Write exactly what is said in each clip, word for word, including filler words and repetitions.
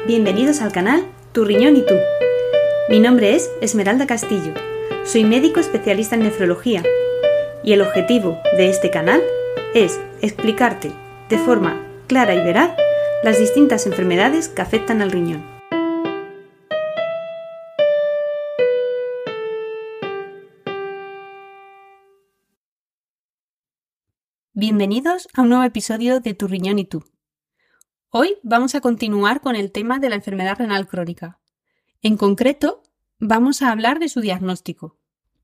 Bienvenidos al canal Tu Riñón y Tú. Mi nombre es Esmeralda Castillo, soy médico especialista en nefrología y el objetivo de este canal es explicarte de forma clara y veraz las distintas enfermedades que afectan al riñón. Bienvenidos a un nuevo episodio de Tu Riñón y Tú. Hoy vamos a continuar con el tema de la enfermedad renal crónica. En concreto, vamos a hablar de su diagnóstico.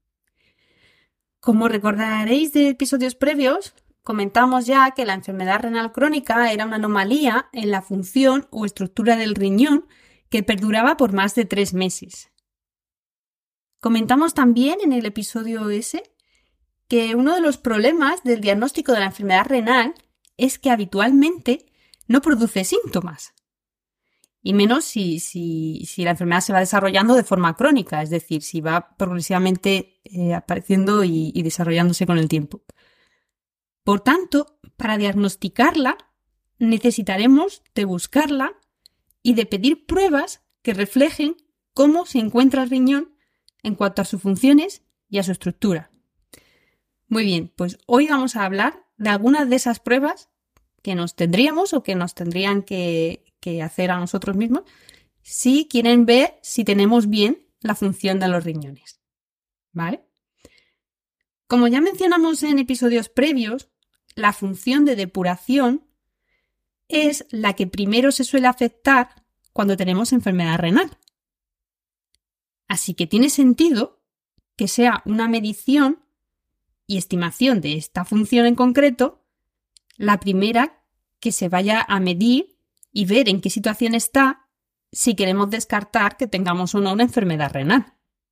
Como recordaréis de episodios previos, comentamos ya que la enfermedad renal crónica era una anomalía en la función o estructura del riñón que perduraba por más de tres meses. Comentamos también en el episodio ese que uno de los problemas del diagnóstico de la enfermedad renal es que habitualmente no produce síntomas, y menos si, si, si la enfermedad se va desarrollando de forma crónica, es decir, si va progresivamente eh, apareciendo y, y desarrollándose con el tiempo. Por tanto, para diagnosticarla necesitaremos de buscarla y de pedir pruebas que reflejen cómo se encuentra el riñón en cuanto a sus funciones y a su estructura. Muy bien, pues hoy vamos a hablar de algunas de esas pruebas que nos tendríamos o que nos tendrían que, que hacer a nosotros mismos si quieren ver si tenemos bien la función de los riñones. ¿Vale? Como ya mencionamos en episodios previos, la función de depuración es la que primero se suele afectar cuando tenemos enfermedad renal. Así que tiene sentido que sea una medición y estimación de esta función en concreto la primera que se vaya a medir y ver en qué situación está si queremos descartar que tengamos o no una enfermedad renal.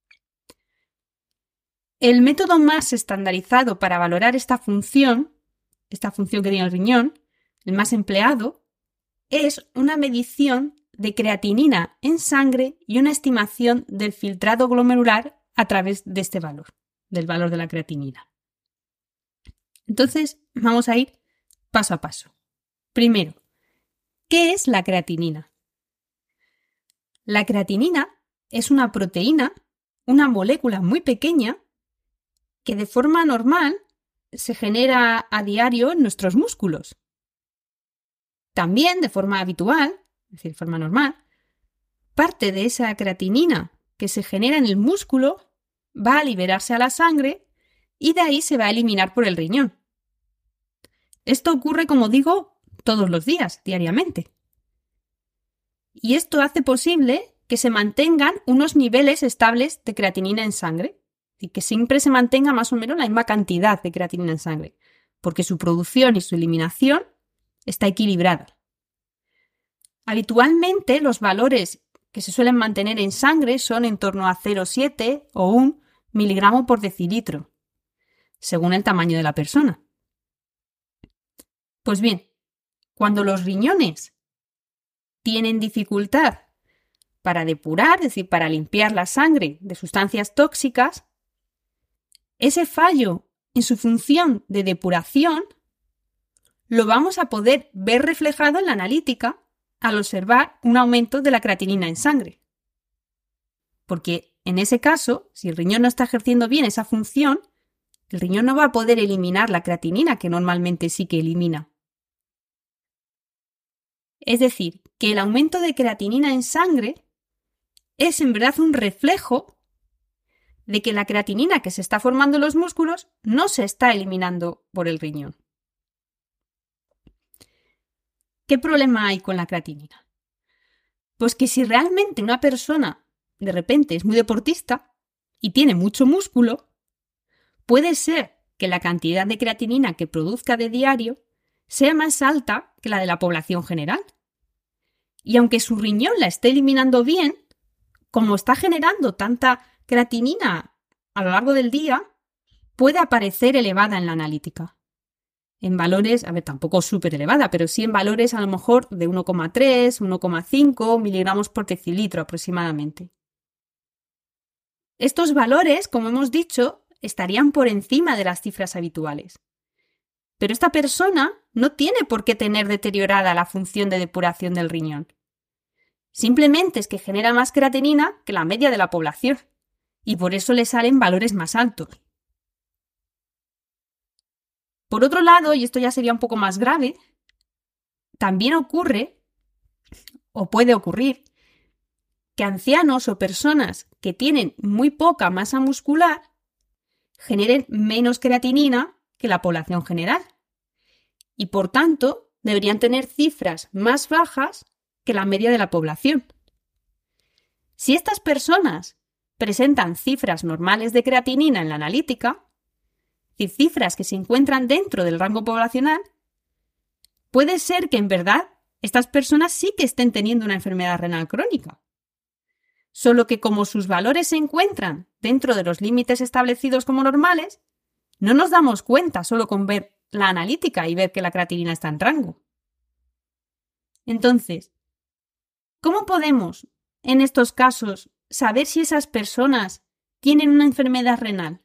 El método más estandarizado para valorar esta función, esta función que tiene el riñón, el más empleado, es una medición de creatinina en sangre y una estimación del filtrado glomerular a través de este valor, del valor de la creatinina. Entonces, vamos a ir paso a paso. Primero, ¿qué es la creatinina? La creatinina es una proteína, una molécula muy pequeña que de forma normal se genera a diario en nuestros músculos. También, de forma habitual, es decir, de forma normal, parte de esa creatinina que se genera en el músculo va a liberarse a la sangre y de ahí se va a eliminar por el riñón. Esto ocurre, como digo, todos los días, diariamente. Y esto hace posible que se mantengan unos niveles estables de creatinina en sangre y que siempre se mantenga más o menos la misma cantidad de creatinina en sangre, porque su producción y su eliminación está equilibrada. Habitualmente los valores que se suelen mantener en sangre son en torno a cero coma siete o un miligramo por decilitro, según el tamaño de la persona. Pues bien, cuando los riñones tienen dificultad para depurar, es decir, para limpiar la sangre de sustancias tóxicas, ese fallo en su función de depuración lo vamos a poder ver reflejado en la analítica al observar un aumento de la creatinina en sangre. Porque en ese caso, si el riñón no está ejerciendo bien esa función, el riñón no va a poder eliminar la creatinina que normalmente sí que elimina. Es decir, que el aumento de creatinina en sangre es en verdad un reflejo de que la creatinina que se está formando en los músculos no se está eliminando por el riñón. ¿Qué problema hay con la creatinina? Pues que si realmente una persona de repente es muy deportista y tiene mucho músculo, puede ser que la cantidad de creatinina que produzca de diario sea más alta que la de la población general. Y aunque su riñón la esté eliminando bien, como está generando tanta creatinina a lo largo del día, puede aparecer elevada en la analítica. En valores, a ver, tampoco súper elevada, pero sí en valores a lo mejor de uno coma tres, uno coma cinco miligramos por decilitro aproximadamente. Estos valores, como hemos dicho, estarían por encima de las cifras habituales. Pero esta persona no tiene por qué tener deteriorada la función de depuración del riñón. Simplemente es que genera más creatinina que la media de la población y por eso le salen valores más altos. Por otro lado, y esto ya sería un poco más grave, también ocurre, o puede ocurrir, que ancianos o personas que tienen muy poca masa muscular generen menos creatinina que la población general y, por tanto, deberían tener cifras más bajas que la media de la población. Si estas personas presentan cifras normales de creatinina en la analítica, y cifras que se encuentran dentro del rango poblacional, puede ser que en verdad estas personas sí que estén teniendo una enfermedad renal crónica. Solo que como sus valores se encuentran dentro de los límites establecidos como normales, no nos damos cuenta solo con ver la analítica y ver que la creatinina está en rango. Entonces, ¿cómo podemos, en estos casos, saber si esas personas tienen una enfermedad renal?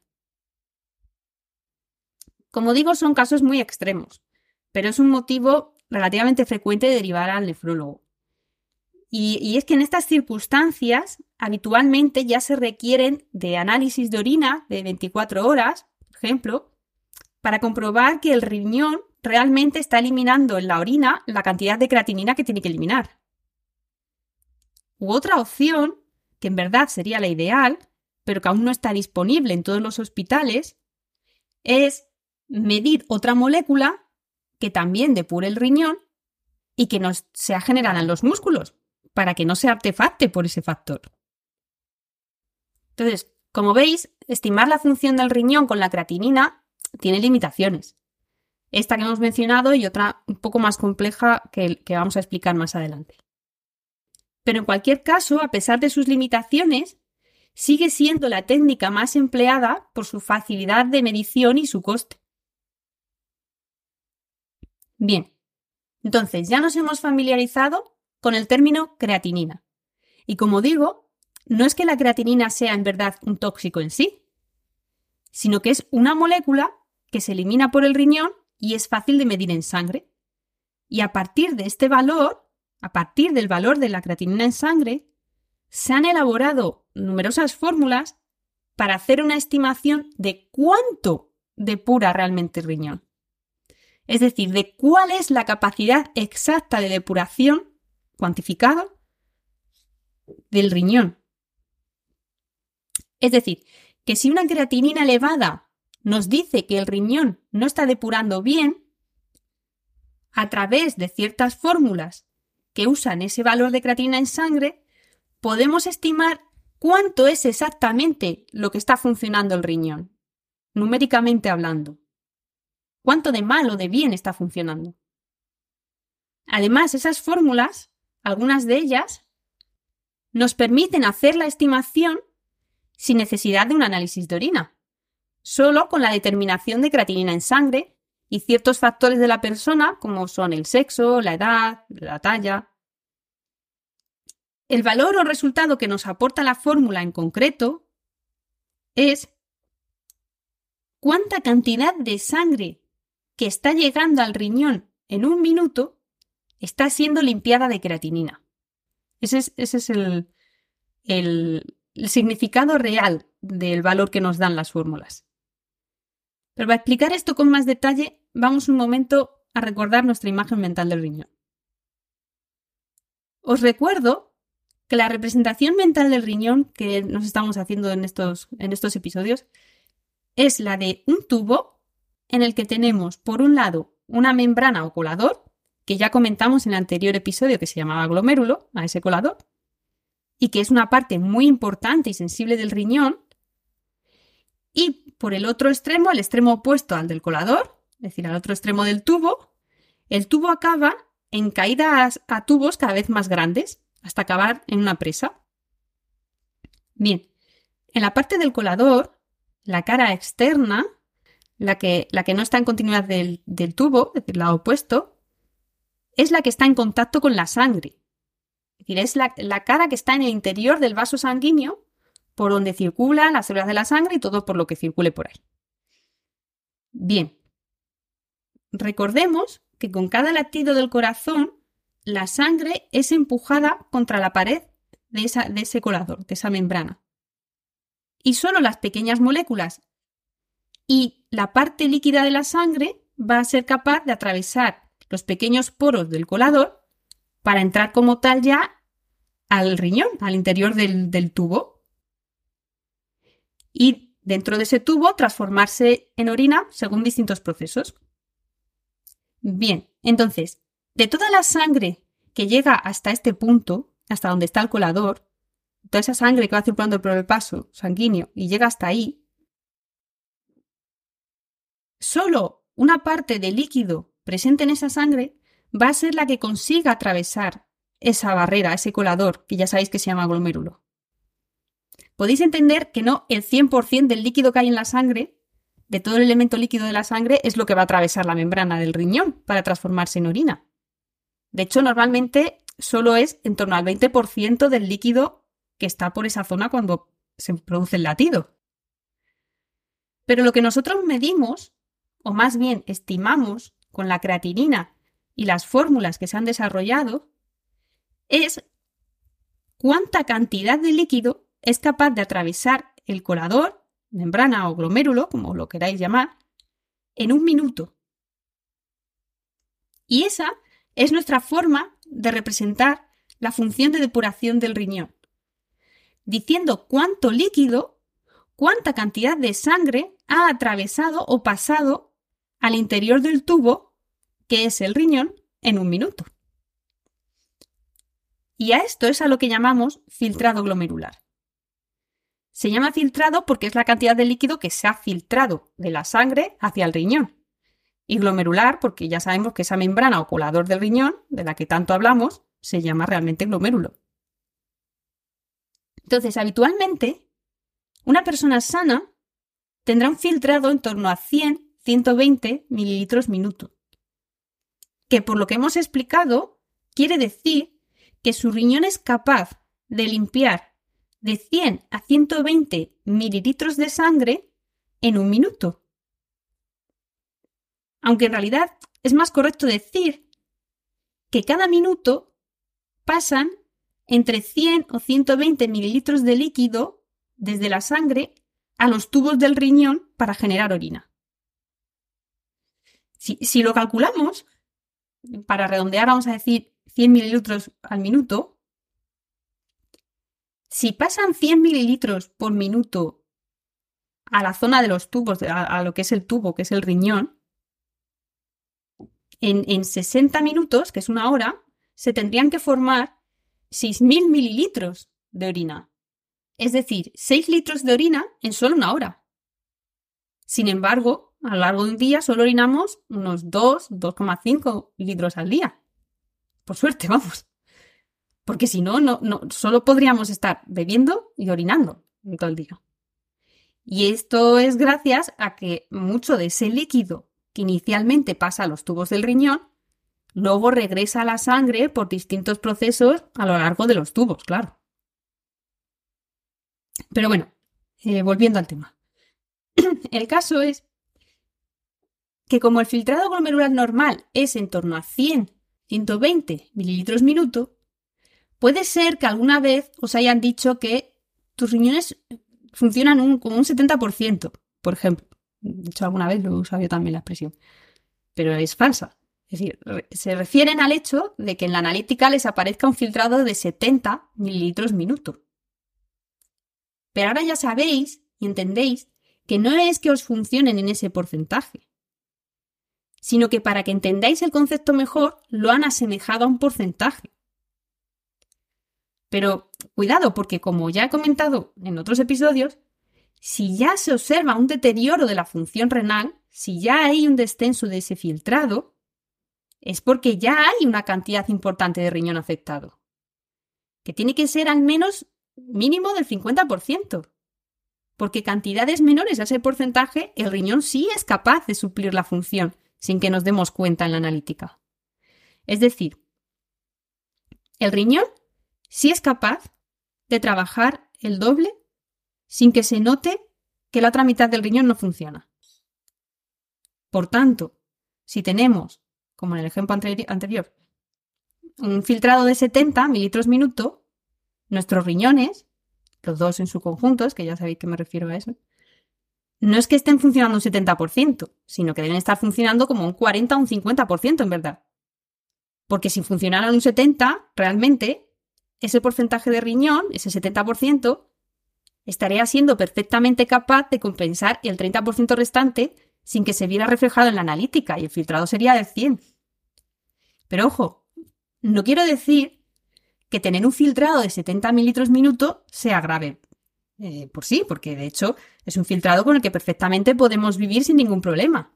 Como digo, son casos muy extremos, pero es un motivo relativamente frecuente de derivar al nefrólogo. Y, y es que en estas circunstancias, habitualmente ya se requieren de análisis de orina de veinticuatro horas, por ejemplo, para comprobar que el riñón realmente está eliminando en la orina la cantidad de creatinina que tiene que eliminar. U otra opción, que en verdad sería la ideal, pero que aún no está disponible en todos los hospitales, es medir otra molécula que también depure el riñón y que no sea generada en los músculos, para que no se artefacte por ese factor. Entonces, como veis, estimar la función del riñón con la creatinina tiene limitaciones. Esta que hemos mencionado y otra un poco más compleja que, que vamos a explicar más adelante. Pero en cualquier caso, a pesar de sus limitaciones, sigue siendo la técnica más empleada por su facilidad de medición y su coste. Bien, entonces ya nos hemos familiarizado con el término creatinina. Y como digo, no es que la creatinina sea en verdad un tóxico en sí, sino que es una molécula que se elimina por el riñón y es fácil de medir en sangre. Y a partir de este valor, a partir del valor de la creatinina en sangre, se han elaborado numerosas fórmulas para hacer una estimación de cuánto depura realmente el riñón. Es decir, de cuál es la capacidad exacta de depuración cuantificada del riñón. Es decir, que si una creatinina elevada nos dice que el riñón no está depurando bien, a través de ciertas fórmulas que usan ese valor de creatinina en sangre, podemos estimar cuánto es exactamente lo que está funcionando el riñón, numéricamente hablando. Cuánto de mal o de bien está funcionando. Además, esas fórmulas, algunas de ellas, nos permiten hacer la estimación sin necesidad de un análisis de orina, solo con la determinación de creatinina en sangre y ciertos factores de la persona, como son el sexo, la edad, la talla. El valor o resultado que nos aporta la fórmula en concreto es cuánta cantidad de sangre que está llegando al riñón en un minuto está siendo limpiada de creatinina. Ese es, ese es el, el, el significado real del valor que nos dan las fórmulas. Pero para explicar esto con más detalle, vamos un momento a recordar nuestra imagen mental del riñón. Os recuerdo que la representación mental del riñón que nos estamos haciendo en estos, en estos episodios es la de un tubo en el que tenemos, por un lado, una membrana o colador, que ya comentamos en el anterior episodio que se llamaba glomérulo, a ese colador, y que es una parte muy importante y sensible del riñón, y por el otro extremo, el extremo opuesto al del colador, es decir, al otro extremo del tubo, el tubo acaba en caídas a tubos cada vez más grandes, hasta acabar en una presa. Bien, en la parte del colador, la cara externa, la que, la que no está en continuidad del, del tubo, es decir, el lado opuesto, es la que está en contacto con la sangre. Es decir, es la, la cara que está en el interior del vaso sanguíneo, por donde circulan las células de la sangre y todo por lo que circule por ahí. Bien, recordemos que con cada latido del corazón la sangre es empujada contra la pared de, esa, de ese colador, de esa membrana. Y solo las pequeñas moléculas y la parte líquida de la sangre va a ser capaz de atravesar los pequeños poros del colador para entrar como tal ya al riñón, al interior del, del tubo. Y dentro de ese tubo transformarse en orina según distintos procesos. Bien, entonces, de toda la sangre que llega hasta este punto, hasta donde está el colador, toda esa sangre que va circulando por el vaso sanguíneo y llega hasta ahí, solo una parte de líquido presente en esa sangre va a ser la que consiga atravesar esa barrera, ese colador, que ya sabéis que se llama glomérulo. Podéis entender que no el cien por ciento del líquido que hay en la sangre, de todo el elemento líquido de la sangre, es lo que va a atravesar la membrana del riñón para transformarse en orina. De hecho, normalmente solo es en torno al veinte por ciento del líquido que está por esa zona cuando se produce el latido. Pero lo que nosotros medimos, o más bien estimamos con la creatinina y las fórmulas que se han desarrollado, es cuánta cantidad de líquido es capaz de atravesar el colador, membrana o glomérulo, como lo queráis llamar, en un minuto. Y esa es nuestra forma de representar la función de depuración del riñón, diciendo cuánto líquido, cuánta cantidad de sangre ha atravesado o pasado al interior del tubo, que es el riñón, en un minuto. Y a esto es a lo que llamamos filtrado glomerular. Se llama filtrado porque es la cantidad de líquido que se ha filtrado de la sangre hacia el riñón. Y glomerular porque ya sabemos que esa membrana o colador del riñón, de la que tanto hablamos, se llama realmente glomérulo. Entonces, habitualmente, una persona sana tendrá un filtrado en torno a cien a ciento veinte mililitros minuto, que por lo que hemos explicado quiere decir que su riñón es capaz de limpiar de cien a ciento veinte mililitros de sangre en un minuto. Aunque en realidad es más correcto decir que cada minuto pasan entre cien o ciento veinte mililitros de líquido desde la sangre a los tubos del riñón para generar orina. Si, si lo calculamos, para redondear vamos a decir cien mililitros al minuto, si pasan cien mililitros por minuto a la zona de los tubos, a, a lo que es el tubo, que es el riñón, en, en sesenta minutos, que es una hora, se tendrían que formar seis mil mililitros de orina. Es decir, seis litros de orina en solo una hora. Sin embargo, a lo largo de un día solo orinamos unos dos, dos coma cinco litros al día. Por suerte, vamos. Porque si no, no, no, solo podríamos estar bebiendo y orinando todo el día. Y esto es gracias a que mucho de ese líquido que inicialmente pasa a los tubos del riñón, luego regresa a la sangre por distintos procesos a lo largo de los tubos, claro. Pero bueno, eh, volviendo al tema. El caso es que como el filtrado glomerular normal es en torno a cien a ciento veinte mililitros minuto, puede ser que alguna vez os hayan dicho que tus riñones funcionan un, como un setenta por ciento, por ejemplo. De hecho, alguna vez lo he usado yo también la expresión. Pero es falsa. Es decir, se refieren al hecho de que en la analítica les aparezca un filtrado de setenta mililitros minuto. Pero ahora ya sabéis y entendéis que no es que os funcionen en ese porcentaje, sino que para que entendáis el concepto mejor, lo han asemejado a un porcentaje. Pero cuidado, porque como ya he comentado en otros episodios, si ya se observa un deterioro de la función renal, si ya hay un descenso de ese filtrado, es porque ya hay una cantidad importante de riñón afectado, que tiene que ser al menos mínimo del cincuenta por ciento, porque cantidades menores a ese porcentaje, el riñón sí es capaz de suplir la función sin que nos demos cuenta en la analítica. Es decir, el riñón sí es capaz de trabajar el doble sin que se note que la otra mitad del riñón no funciona. Por tanto, si tenemos, como en el ejemplo anteri- anterior, un filtrado de setenta mililitros minuto, nuestros riñones, los dos en su conjunto, es que ya sabéis que me refiero a eso, no es que estén funcionando un setenta por ciento, sino que deben estar funcionando como un cuarenta o un cincuenta por ciento en verdad. Porque si funcionaran un setenta por ciento, realmente, ese porcentaje de riñón, ese setenta por ciento, estaría siendo perfectamente capaz de compensar el treinta por ciento restante sin que se viera reflejado en la analítica y el filtrado sería del cien por ciento. Pero ojo, no quiero decir que tener un filtrado de setenta mililitros minuto sea grave. Eh, por sí, porque de hecho es un filtrado con el que perfectamente podemos vivir sin ningún problema.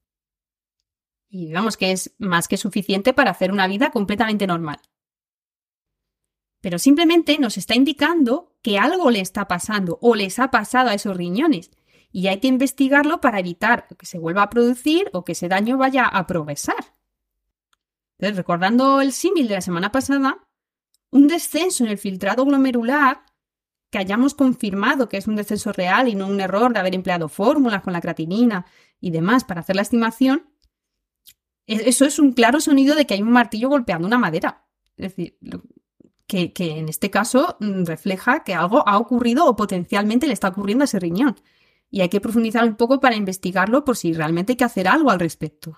Y digamos que es más que suficiente para hacer una vida completamente normal. Pero simplemente nos está indicando que algo le está pasando o les ha pasado a esos riñones y hay que investigarlo para evitar que se vuelva a producir o que ese daño vaya a progresar. Entonces, recordando el símil de la semana pasada, un descenso en el filtrado glomerular que hayamos confirmado que es un descenso real y no un error de haber empleado fórmulas con la creatinina y demás para hacer la estimación, eso es un claro sonido de que hay un martillo golpeando una madera. Es decir, que, que en este caso refleja que algo ha ocurrido o potencialmente le está ocurriendo a ese riñón. Y hay que profundizar un poco para investigarlo por si realmente hay que hacer algo al respecto.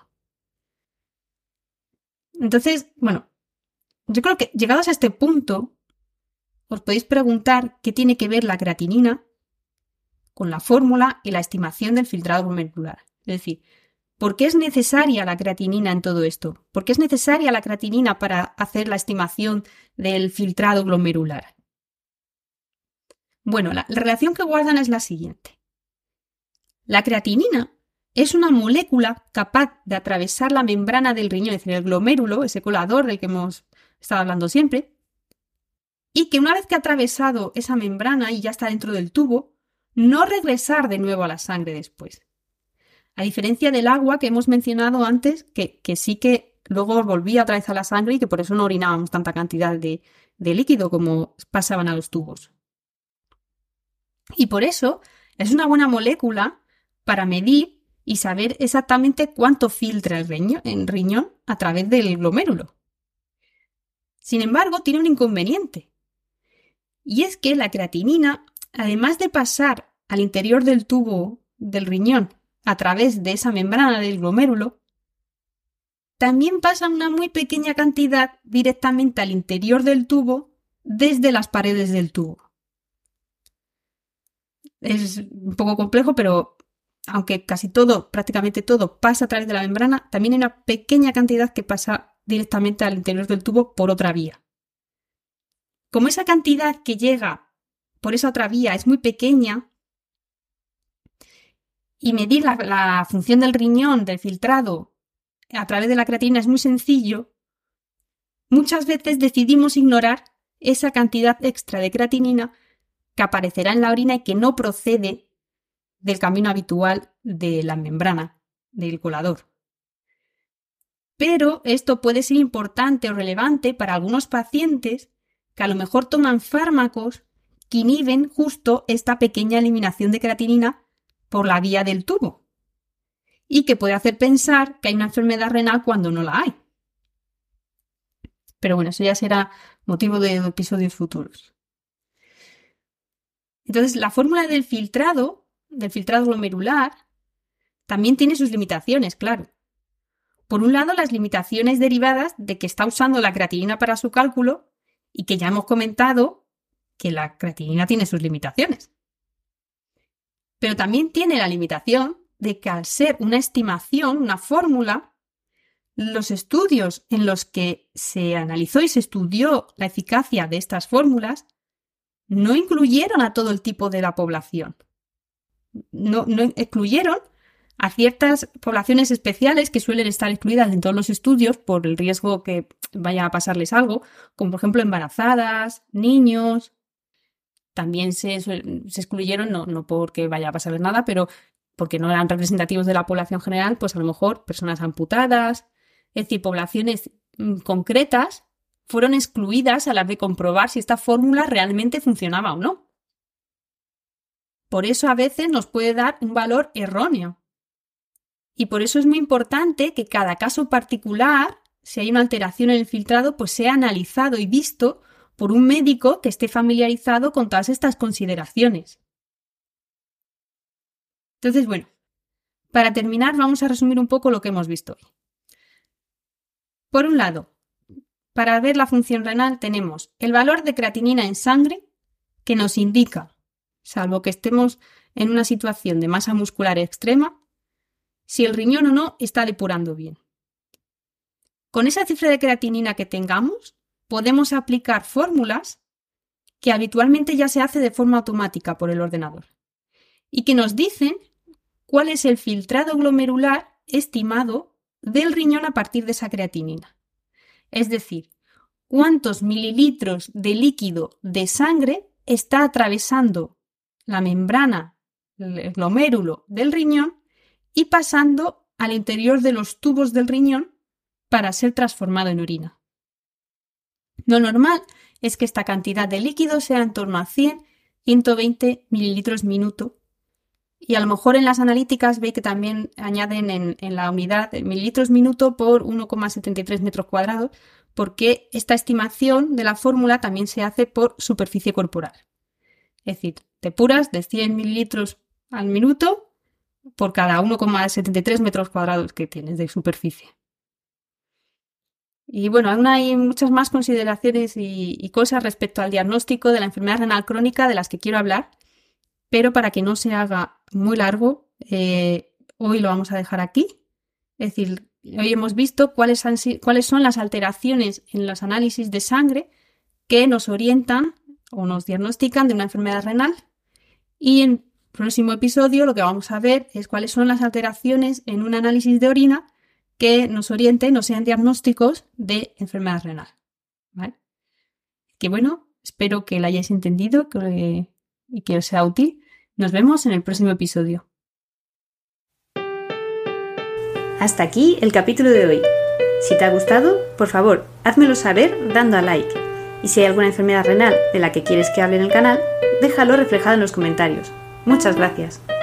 Entonces, bueno, yo creo que llegados a este punto, os podéis preguntar qué tiene que ver la creatinina con la fórmula y la estimación del filtrado glomerular. Es decir, ¿por qué es necesaria la creatinina en todo esto? ¿Por qué es necesaria la creatinina para hacer la estimación del filtrado glomerular? Bueno, la, la relación que guardan es la siguiente. La creatinina es una molécula capaz de atravesar la membrana del riñón, es decir, el glomérulo, ese colador del que hemos estado hablando siempre, y que una vez que ha atravesado esa membrana y ya está dentro del tubo, no regresar de nuevo a la sangre después. A diferencia del agua que hemos mencionado antes, que, que sí que luego volvía otra vez a la sangre y que por eso no orinábamos tanta cantidad de, de líquido como pasaban a los tubos. Y por eso es una buena molécula para medir y saber exactamente cuánto filtra el riñón, el riñón a través del glomérulo. Sin embargo, tiene un inconveniente. Y es que la creatinina, además de pasar al interior del tubo del riñón a través de esa membrana del glomérulo, también pasa una muy pequeña cantidad directamente al interior del tubo desde las paredes del tubo. Es un poco complejo, pero aunque casi todo, prácticamente todo, pasa a través de la membrana, también hay una pequeña cantidad que pasa directamente al interior del tubo por otra vía. Como esa cantidad que llega por esa otra vía es muy pequeña y medir la, la función del riñón, del filtrado, a través de la creatinina es muy sencillo, muchas veces decidimos ignorar esa cantidad extra de creatinina que aparecerá en la orina y que no procede del camino habitual de la membrana, del colador. Pero esto puede ser importante o relevante para algunos pacientes que a lo mejor toman fármacos que inhiben justo esta pequeña eliminación de creatinina por la vía del tubo y que puede hacer pensar que hay una enfermedad renal cuando no la hay. Pero bueno, eso ya será motivo de episodios futuros. Entonces, la fórmula del filtrado, del filtrado glomerular, también tiene sus limitaciones, claro. Por un lado, las limitaciones derivadas de que está usando la creatinina para su cálculo y que ya hemos comentado que la creatinina tiene sus limitaciones. Pero también tiene la limitación de que al ser una estimación, una fórmula, los estudios en los que se analizó y se estudió la eficacia de estas fórmulas no incluyeron a todo el tipo de la población. No, no excluyeron a ciertas poblaciones especiales que suelen estar excluidas en todos los estudios por el riesgo que vaya a pasarles algo, como por ejemplo embarazadas, niños. También se, se excluyeron, no, no porque vaya a pasarles nada, pero porque no eran representativos de la población general, pues a lo mejor personas amputadas, es decir, poblaciones mm, concretas fueron excluidas a la de comprobar si esta fórmula realmente funcionaba o no. Por eso a veces nos puede dar un valor erróneo. Y por eso es muy importante que cada caso particular si hay una alteración en el filtrado, pues sea analizado y visto por un médico que esté familiarizado con todas estas consideraciones. Entonces, bueno, para terminar vamos a resumir un poco lo que hemos visto hoy. Por un lado, para ver la función renal tenemos el valor de creatinina en sangre que nos indica, salvo que estemos en una situación de masa muscular extrema, si el riñón o no está depurando bien. Con esa cifra de creatinina que tengamos, podemos aplicar fórmulas que habitualmente ya se hace de forma automática por el ordenador y que nos dicen cuál es el filtrado glomerular estimado del riñón a partir de esa creatinina. Es decir, cuántos mililitros de líquido de sangre está atravesando la membrana, el glomérulo del riñón y pasando al interior de los tubos del riñón para ser transformado en orina. Lo normal es que esta cantidad de líquido sea en torno a cien a ciento veinte mililitros minuto y a lo mejor en las analíticas veis que también añaden en, en la unidad de mililitros minuto por uno coma setenta y tres metros cuadrados porque esta estimación de la fórmula también se hace por superficie corporal. Es decir, depuras de cien mililitros al minuto por cada uno coma setenta y tres metros cuadrados que tienes de superficie. Y bueno, aún hay muchas más consideraciones y, y cosas respecto al diagnóstico de la enfermedad renal crónica de las que quiero hablar, pero para que no se haga muy largo, eh, hoy lo vamos a dejar aquí. Es decir, hoy hemos visto cuáles, han, cuáles son las alteraciones en los análisis de sangre que nos orientan o nos diagnostican de una enfermedad renal. Y en el próximo episodio lo que vamos a ver es cuáles son las alteraciones en un análisis de orina que nos orienten o sean diagnósticos de enfermedad renal. ¿Vale? Que bueno, espero que lo hayáis entendido que, y que os sea útil. Nos vemos en el próximo episodio. Hasta aquí el capítulo de hoy. Si te ha gustado, por favor, házmelo saber dando a like. Y si hay alguna enfermedad renal de la que quieres que hable en el canal, déjalo reflejado en los comentarios. Muchas gracias.